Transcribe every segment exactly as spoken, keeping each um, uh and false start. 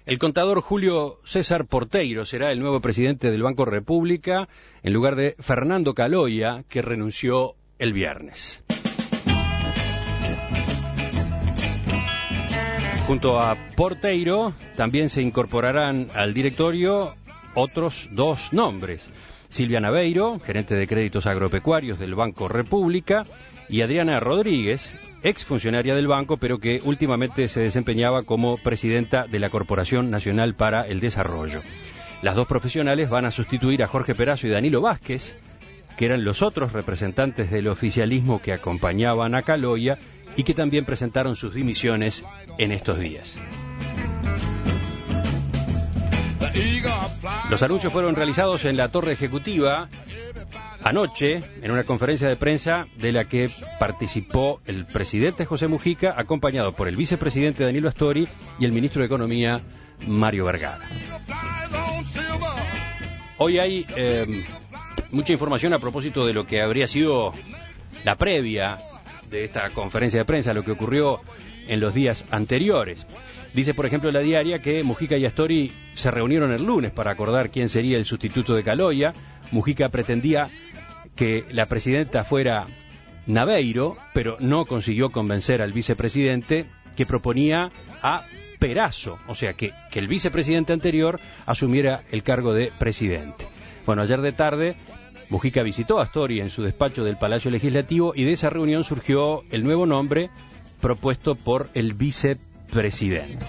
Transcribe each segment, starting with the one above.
El contador Julio César Porteiro será el nuevo presidente del Banco República en lugar de Fernando Caloia, que renunció el viernes. Junto a Porteiro también se incorporarán al directorio otros dos nombres: Silvia Naveiro, gerente de créditos agropecuarios del Banco República, y Adriana Rodríguez, exfuncionaria del banco, pero que últimamente se desempeñaba como presidenta de la Corporación Nacional para el Desarrollo. Las dos profesionales van a sustituir a Jorge Perazo y Danilo Vázquez, que eran los otros representantes del oficialismo que acompañaban a Caloia y que también presentaron sus dimisiones en estos días. Los anuncios fueron realizados en la Torre Ejecutiva anoche, en una conferencia de prensa de la que participó el presidente José Mujica, acompañado por el vicepresidente Danilo Astori y el ministro de Economía Mario Vergara. Hoy hay eh, mucha información a propósito de lo que habría sido la previa de esta conferencia de prensa, lo que ocurrió en los días anteriores. Dice, por ejemplo, la Diaria que Mujica y Astori se reunieron el lunes para acordar quién sería el sustituto de Caloia. Mujica pretendía que la presidenta fuera Naveiro, pero no consiguió convencer al vicepresidente, que proponía a Perazo, o sea, que, que el vicepresidente anterior asumiera el cargo de presidente. Bueno, ayer de tarde Mujica visitó a Astori en su despacho del Palacio Legislativo y de esa reunión surgió el nuevo nombre propuesto por el vicepresidente.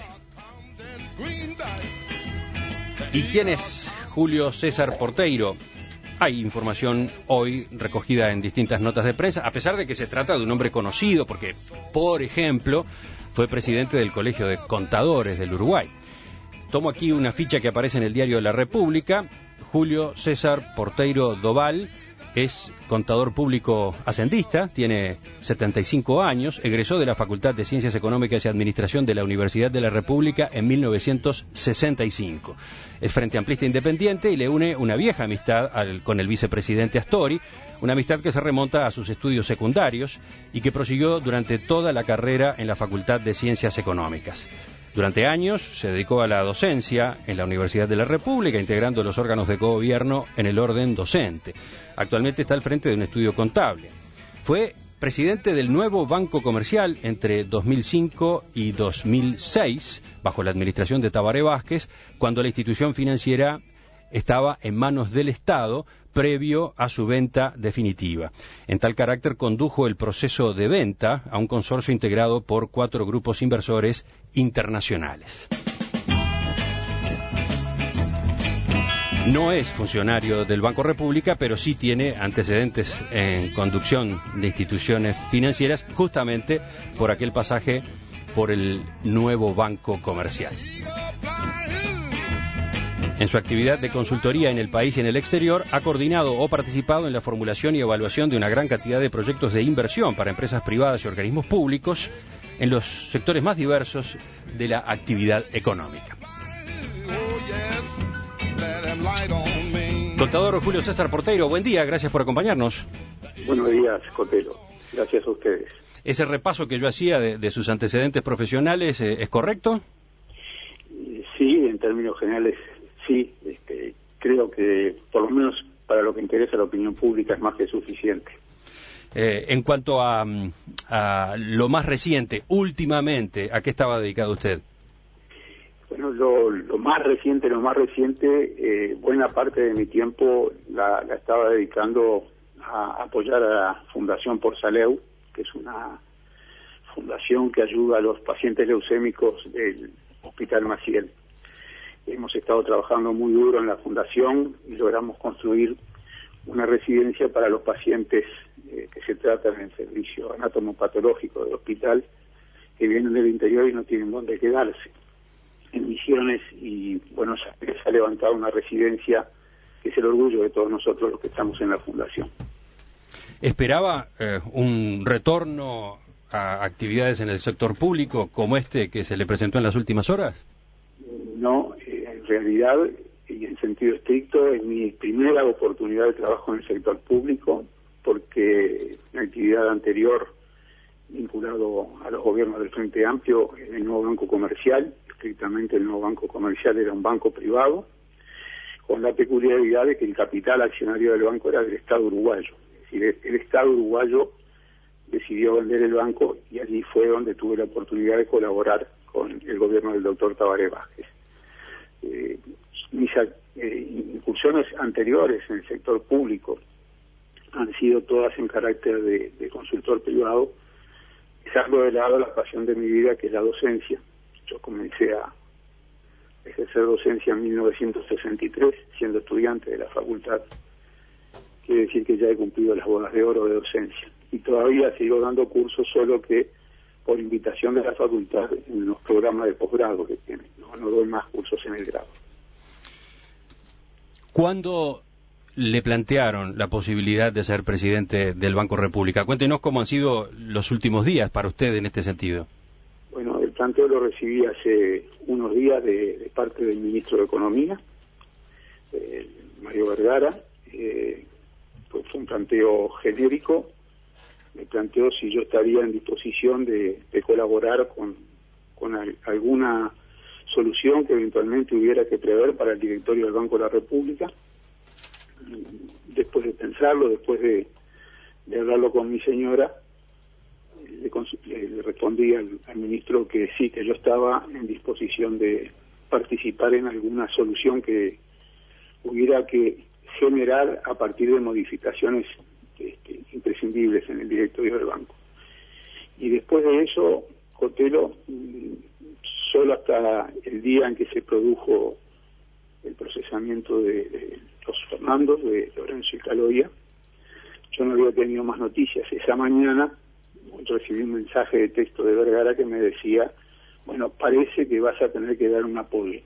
¿Y quién es Julio César Porteiro? Hay información hoy recogida en distintas notas de prensa, a pesar de que se trata de un hombre conocido, porque, por ejemplo, fue presidente del Colegio de Contadores del Uruguay. Tomo aquí una ficha que aparece en el diario La República. Julio César Porteiro Doval es contador público hacendista, tiene setenta y cinco años, egresó de la Facultad de Ciencias Económicas y Administración de la Universidad de la República en mil novecientos sesenta y cinco. Es frente amplista independiente y le une una vieja amistad al, con el vicepresidente Astori, una amistad que se remonta a sus estudios secundarios y que prosiguió durante toda la carrera en la Facultad de Ciencias Económicas. Durante años se dedicó a la docencia en la Universidad de la República, integrando los órganos de gobierno en el orden docente. Actualmente está al frente de un estudio contable. Fue presidente del nuevo Banco Comercial entre dos mil cinco y dos mil seis, bajo la administración de Tabaré Vázquez, cuando la institución financiera estaba en manos del Estado, previo a su venta definitiva. En tal carácter condujo el proceso de venta a un consorcio integrado por cuatro grupos inversores internacionales. No es funcionario del Banco República, pero sí tiene antecedentes en conducción de instituciones financieras, justamente por aquel pasaje por el nuevo Banco Comercial. En su actividad de consultoría en el país y en el exterior, ha coordinado o participado en la formulación y evaluación de una gran cantidad de proyectos de inversión para empresas privadas y organismos públicos en los sectores más diversos de la actividad económica. Contador Julio César Porteiro, buen día, gracias por acompañarnos. Buenos días, Cotelo. Gracias a ustedes. ¿Ese repaso que yo hacía de, de sus antecedentes profesionales eh, es correcto? Sí, en términos generales. Sí, este, creo que por lo menos para lo que interesa a la opinión pública es más que suficiente. Eh, en cuanto a, a lo más reciente, últimamente, ¿a qué estaba dedicado usted? Bueno, lo, lo más reciente, lo más reciente, eh, buena parte de mi tiempo la, la estaba dedicando a apoyar a la Fundación Por Saleu, que es una fundación que ayuda a los pacientes leucémicos del Hospital Maciel. Hemos estado trabajando muy duro en la fundación y logramos construir una residencia para los pacientes eh, que se tratan en el servicio anatomopatológico del hospital, que vienen del interior y no tienen dónde quedarse. En Misiones y Buenos Aires se ha levantado una residencia que es el orgullo de todos nosotros los que estamos en la fundación. ¿Esperaba eh, un retorno a actividades en el sector público como este que se le presentó en las últimas horas? No, eh, en realidad, y en sentido estricto, es mi primera oportunidad de trabajo en el sector público, porque la actividad anterior, vinculado a los gobiernos del Frente Amplio, en el nuevo Banco Comercial, estrictamente el nuevo Banco Comercial era un banco privado, con la peculiaridad de que el capital accionario del banco era del Estado uruguayo. Es decir, el, el Estado uruguayo decidió vender el banco y allí fue donde tuve la oportunidad de colaborar con el gobierno del doctor Tabaré Vázquez. Eh, mis eh, incursiones anteriores en el sector público han sido todas en carácter de, de consultor privado, dejando de lado la pasión de mi vida, que es la docencia. Yo comencé a ejercer docencia en mil novecientos sesenta y tres, siendo estudiante de la facultad. Quiere decir que ya he cumplido las bodas de oro de docencia. Y todavía sigo dando cursos, solo que por invitación de la facultad en los programas de posgrado que tienen. No, no doy más cursos en el grado. ¿Cuándo le plantearon la posibilidad de ser presidente del Banco República? Cuéntenos cómo han sido los últimos días para usted en este sentido. Bueno, el planteo lo recibí hace unos días de, de parte del ministro de Economía, eh, Mario Vergara. Eh, pues fue un planteo genérico. Me planteó si yo estaría en disposición de, de colaborar con, con al, alguna solución que eventualmente hubiera que prever para el directorio del Banco de la República. Después de pensarlo, después de, de hablarlo con mi señora, le, le, le respondí al, al ministro que sí, que yo estaba en disposición de participar en alguna solución que hubiera que generar a partir de modificaciones este, imprescindibles en el directorio del banco. Y después de eso, Cotelo, solo hasta el día en que se produjo el procesamiento de, de los Fernandos, de Lorenzo y Caloia, yo no había tenido más noticias. Esa mañana recibí un mensaje de texto de Vergara que me decía, bueno, parece que vas a tener que dar un apoyo.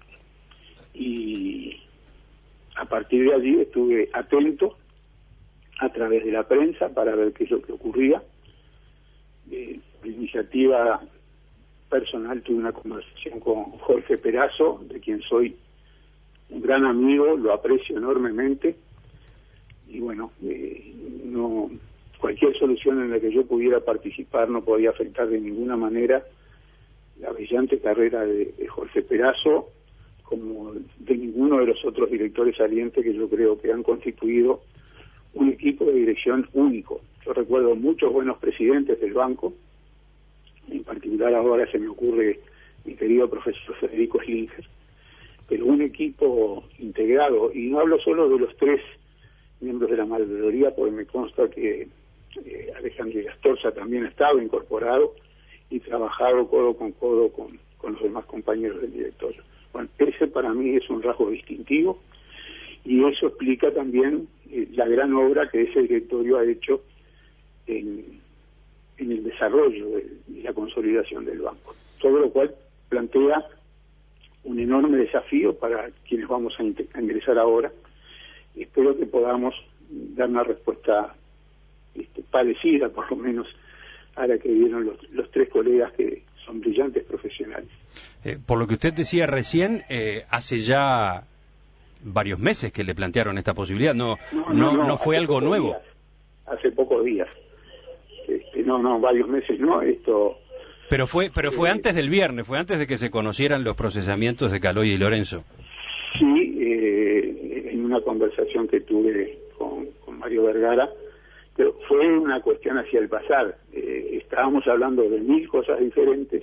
Y a partir de allí estuve atento a través de la prensa para ver qué es lo que ocurría. Eh, de iniciativa personal tuve una conversación con Jorge Perazo, de quien soy un gran amigo, lo aprecio enormemente, y bueno, eh, no cualquier solución en la que yo pudiera participar no podía afectar de ninguna manera la brillante carrera de, de Jorge Perazo, como de ninguno de los otros directores salientes que yo creo que han constituido un equipo de dirección único. Yo recuerdo muchos buenos presidentes del banco, en particular ahora se me ocurre mi querido profesor Federico Schlinger, pero un equipo integrado, y no hablo solo de los tres miembros de la mayoría, porque me consta que eh, Alejandro Gastorza también ha estado incorporado y trabajado codo con codo con, con los demás compañeros del directorio. Bueno, ese para mí es un rasgo distintivo, y eso explica también eh, la gran obra que ese directorio ha hecho en, en el desarrollo de, y la consolidación del banco. Todo lo cual plantea un enorme desafío para quienes vamos a, a ingresar ahora. Espero que podamos dar una respuesta este, parecida, por lo menos, a la que dieron los, los tres colegas que son brillantes profesionales. Eh, por lo que usted decía recién, eh, hace ya varios meses que le plantearon esta posibilidad, no no, no, no, no fue algo nuevo. Días, hace pocos días. Este, no, no, varios meses no, esto... Pero fue pero fue eh, antes del viernes, fue antes de que se conocieran los procesamientos de Caloia y Lorenzo. Sí, eh, en una conversación que tuve con, con Mario Vergara, pero fue una cuestión hacia el pasar. Eh, estábamos hablando de mil cosas diferentes,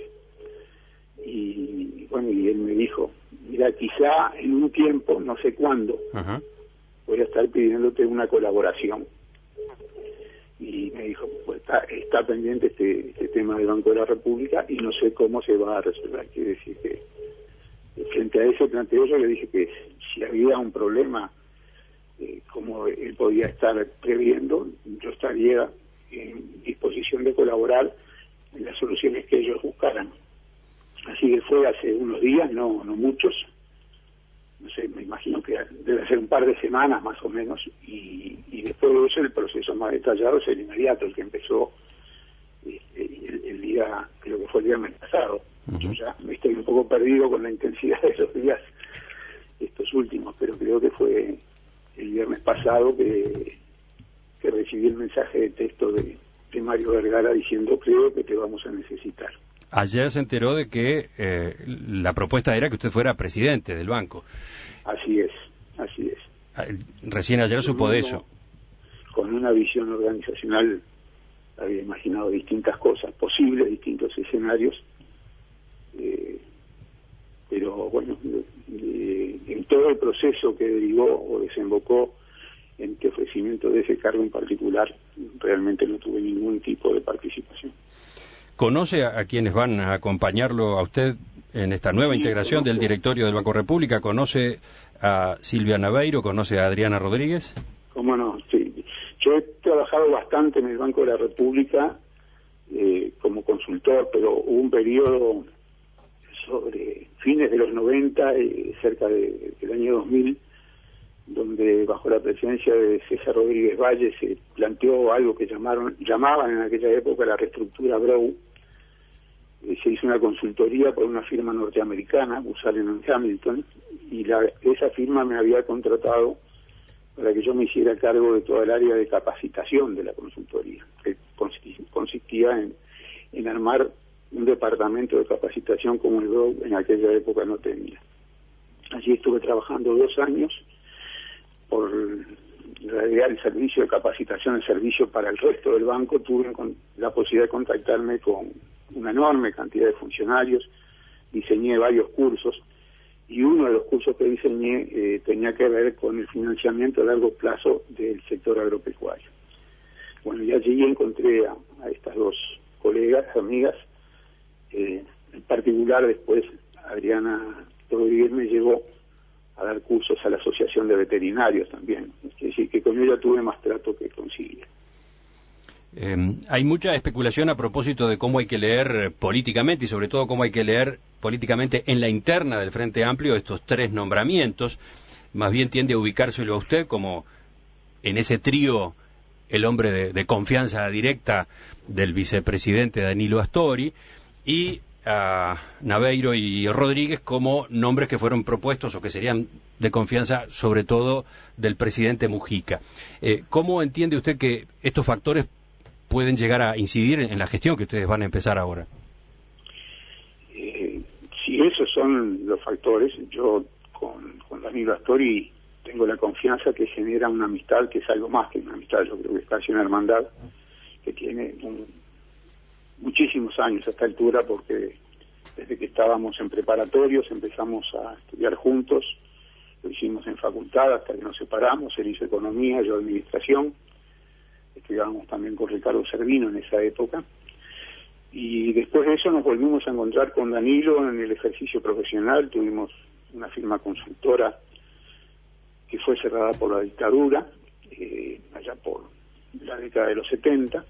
y bueno, y él me dijo, mira, quizá en un tiempo, no sé cuándo, uh-huh. voy a estar pidiéndote una colaboración. Y me dijo, pues está, está pendiente este, este tema del Banco de la República y no sé cómo se va a resolver. Quiere decir que frente a ese planteo yo le dije que si había un problema, eh, como él podía estar previendo, yo estaría en disposición de colaborar en las soluciones que ellos buscaran. Así que fue hace unos días, no no muchos, no sé, me imagino que debe ser un par de semanas más o menos, y, y después de eso el proceso más detallado es el inmediato, el que empezó este, el, el día, creo que fue el viernes pasado. Uh-huh. Yo ya me estoy un poco perdido con la intensidad de esos días, estos últimos, pero creo que fue el viernes pasado que, que recibí el mensaje de texto de, de Mario Vergara diciendo, creo que te vamos a necesitar. ayer se enteró de que eh, la propuesta era que usted fuera presidente del banco. Así es, así es. Recién ayer supo de eso. Con una visión organizacional había imaginado distintas cosas, posibles, distintos escenarios, eh, pero bueno, eh, en todo el proceso que derivó o desembocó en este ofrecimiento de ese cargo en particular, realmente no tuve ningún tipo de participación. ¿Conoce a, a quienes van a acompañarlo a usted en esta nueva sí, integración conozco. Del directorio del Banco República? ¿Conoce a Silvia Naveiro? ¿Conoce a Adriana Rodríguez? ¿Cómo no? Sí. Yo he trabajado bastante en el Banco de la República eh, como consultor, pero hubo un periodo sobre fines de los noventa, eh, cerca de, del año dos mil, donde bajo la presidencia de César Rodríguez Valle se planteó algo que llamaron llamaban en aquella época la reestructura Brown. Eh, se hizo una consultoría por una firma norteamericana, Booz Allen and Hamilton, y la, esa firma me había contratado para que yo me hiciera cargo de toda el área de capacitación de la consultoría, que consistía en, en armar un departamento de capacitación como el Brown en aquella época no tenía. Allí estuve trabajando dos años por realidad el servicio de capacitación, el servicio para el resto del banco. Tuve la posibilidad de contactarme con una enorme cantidad de funcionarios, diseñé varios cursos, y uno de los cursos que diseñé eh, tenía que ver con el financiamiento a largo plazo del sector agropecuario. Bueno, y allí encontré a, a estas dos colegas, amigas, eh, en particular después Adriana Rodríguez me llevó a dar cursos a la Asociación de Veterinarios también, es decir, que con ella tuve más trato que con Silvia. Eh, hay mucha especulación a propósito de cómo hay que leer políticamente y sobre todo cómo hay que leer políticamente en la interna del Frente Amplio estos tres nombramientos. Más bien tiende a ubicárselo a usted como en ese trío el hombre de, de confianza directa del vicepresidente Danilo Astori, y a Naveiro y Rodríguez como nombres que fueron propuestos o que serían de confianza sobre todo del presidente Mujica. Eh, ¿Cómo entiende usted que estos factores pueden llegar a incidir en la gestión que ustedes van a empezar ahora? Eh, si esos son los factores, yo con, con Danilo Astori tengo la confianza que genera una amistad que es algo más que una amistad, yo creo que es casi una hermandad que tiene un, muchísimos años a esta altura, porque desde que estábamos en preparatorios empezamos a estudiar juntos, lo hicimos en facultad hasta que nos separamos, él hizo economía, yo administración, estudiábamos también con Ricardo Servino en esa época, y después de eso nos volvimos a encontrar con Danilo en el ejercicio profesional. Tuvimos una firma consultora que fue cerrada por la dictadura, eh, allá por la década de los setenta,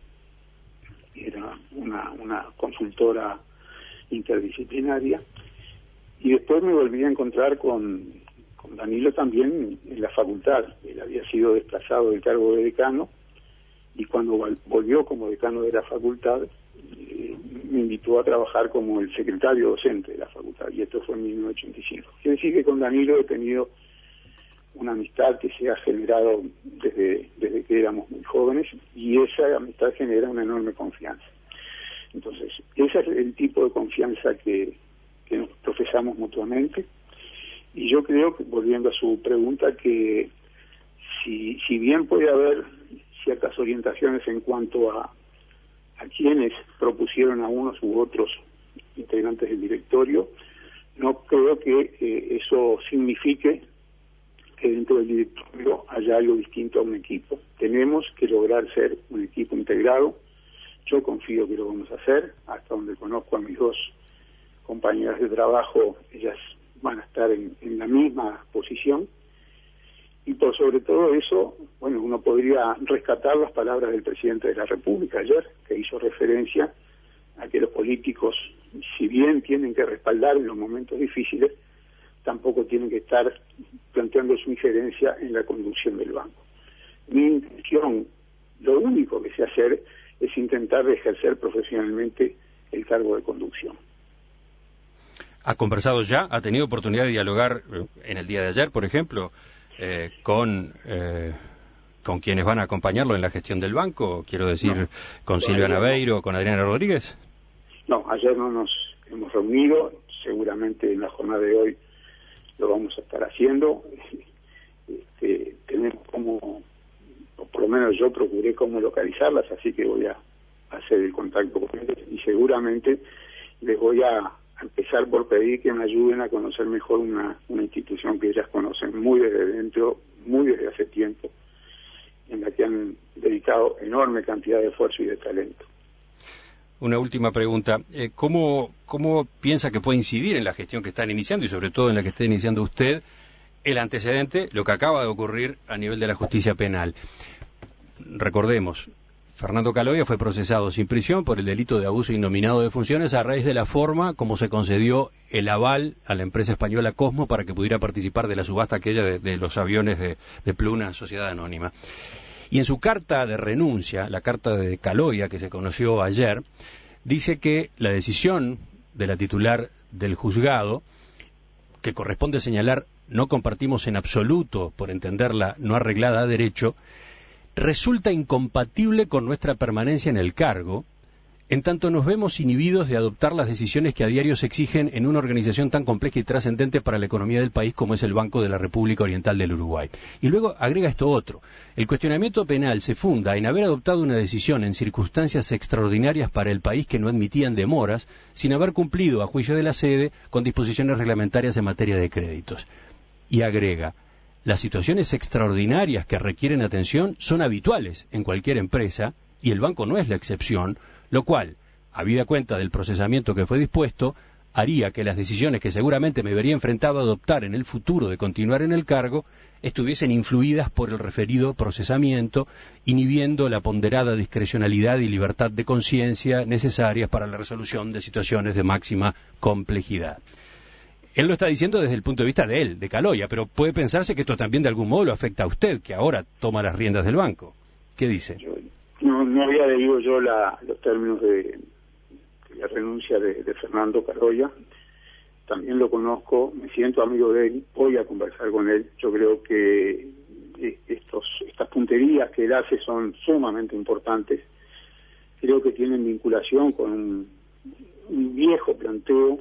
era una, una consultora interdisciplinaria, y después me volví a encontrar con, con Danilo también en la facultad. Él había sido desplazado del cargo de decano, y cuando volvió como decano de la facultad, eh, me invitó a trabajar como el secretario docente de la facultad, y esto fue en mil novecientos ochenta y cinco. Quiere decir que con Danilo he tenido una amistad que se ha generado desde, desde que éramos muy jóvenes, y esa amistad genera una enorme confianza. Entonces, ese es el tipo de confianza que, que nos profesamos mutuamente, y yo creo, que, volviendo a su pregunta, que si, si bien puede haber ciertas orientaciones en cuanto a, a quienes propusieron a unos u otros integrantes del directorio, no creo que eh, eso signifique que dentro del directorio haya algo distinto a un equipo. Tenemos que lograr ser un equipo integrado. Yo confío que lo vamos a hacer. Hasta donde conozco a mis dos compañeras de trabajo, ellas van a estar en, en la misma posición. Y por sobre todo eso, bueno, uno podría rescatar las palabras del presidente de la República ayer, que hizo referencia a que los políticos, si bien tienen que respaldar en los momentos difíciles, tampoco tienen que estar planteando su injerencia en la conducción del banco. Mi intención, lo único que sé hacer, es intentar ejercer profesionalmente el cargo de conducción. ¿Ha conversado ya? ¿Ha tenido oportunidad de dialogar en el día de ayer, por ejemplo, eh, con eh, con quienes van a acompañarlo en la gestión del banco? Quiero decir, no, ¿con Silvia Naveiro, no. con Adriana Rodríguez? No, ayer no nos hemos reunido, seguramente en la jornada de hoy lo vamos a estar haciendo. Este, tenemos como, o por lo menos yo procuré cómo localizarlas, así que voy a hacer el contacto con ellos y seguramente les voy a empezar por pedir que me ayuden a conocer mejor una, una institución que ellas conocen muy desde dentro, muy desde hace tiempo, en la que han dedicado enorme cantidad de esfuerzo y de talento. Una última pregunta. Eh, ¿cómo, ¿Cómo piensa que puede incidir en la gestión que están iniciando y sobre todo en la que está iniciando usted el antecedente, lo que acaba de ocurrir a nivel de la justicia penal? Recordemos, Fernando Caloia fue procesado sin prisión por el delito de abuso innominado de funciones a raíz de la forma como se concedió el aval a la empresa española Cosmo para que pudiera participar de la subasta aquella de, de los aviones de, de Pluna Sociedad Anónima. Y en su carta de renuncia, la carta de Caloia que se conoció ayer, dice que la decisión de la titular del juzgado, que corresponde señalar no compartimos en absoluto, por entenderla no arreglada a derecho, resulta incompatible con nuestra permanencia en el cargo, en tanto nos vemos inhibidos de adoptar las decisiones que a diario se exigen en una organización tan compleja y trascendente para la economía del país como es el Banco de la República Oriental del Uruguay. Y luego agrega esto otro. El cuestionamiento penal se funda en haber adoptado una decisión en circunstancias extraordinarias para el país que no admitían demoras, sin haber cumplido, a juicio de la sede, con disposiciones reglamentarias en materia de créditos. Y agrega, las situaciones extraordinarias que requieren atención son habituales en cualquier empresa, y el banco no es la excepción, lo cual, habida cuenta del procesamiento que fue dispuesto, haría que las decisiones que seguramente me vería enfrentado a adoptar en el futuro de continuar en el cargo estuviesen influidas por el referido procesamiento, inhibiendo la ponderada discrecionalidad y libertad de conciencia necesarias para la resolución de situaciones de máxima complejidad. Él lo está diciendo desde el punto de vista de él, de Caloia, pero puede pensarse que esto también de algún modo lo afecta a usted, que ahora toma las riendas del banco. ¿Qué dice? Yo no, no había leído yo la, los términos de, de la renuncia de, de Fernando Caloia. También lo conozco, me siento amigo de él, voy a conversar con él. Yo creo que estos, estas punterías que él hace son sumamente importantes. Creo que tienen vinculación con un, un viejo planteo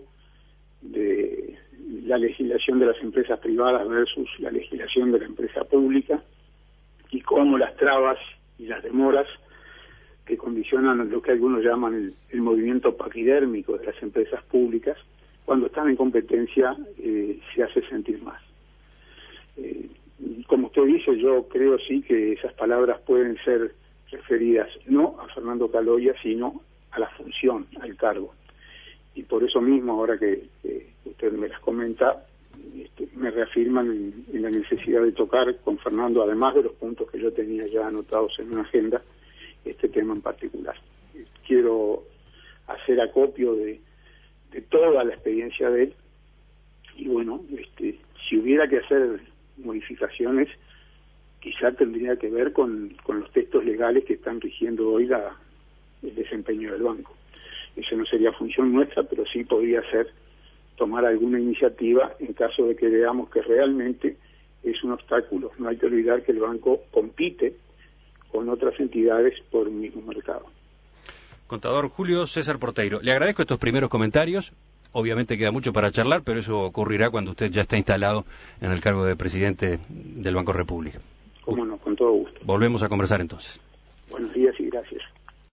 de la legislación de las empresas privadas versus la legislación de la empresa pública y cómo las trabas y las demoras que condicionan lo que algunos llaman el, el movimiento paquidérmico de las empresas públicas, cuando están en competencia eh, se hace sentir más. Eh, como usted dice, yo creo sí que esas palabras pueden ser referidas no a Fernando Caloia, sino a la función, al cargo. Y por eso mismo, ahora que, que usted me las comenta, este, me reafirman en, en la necesidad de tocar con Fernando, además de los puntos que yo tenía ya anotados en una agenda, este tema en particular. Quiero hacer acopio de, de toda la experiencia de él, y bueno, este, si hubiera que hacer modificaciones, quizá tendría que ver con, con los textos legales que están rigiendo hoy la, el desempeño del banco. Eso no sería función nuestra, pero sí podría ser tomar alguna iniciativa en caso de que veamos que realmente es un obstáculo. No hay que olvidar que el banco compite con otras entidades por un mismo mercado. Contador Julio César Porteiro, le agradezco estos primeros comentarios. Obviamente queda mucho para charlar, pero eso ocurrirá cuando usted ya está instalado en el cargo de presidente del Banco República. Cómo no, con todo gusto. Volvemos a conversar entonces. Buenos días y gracias.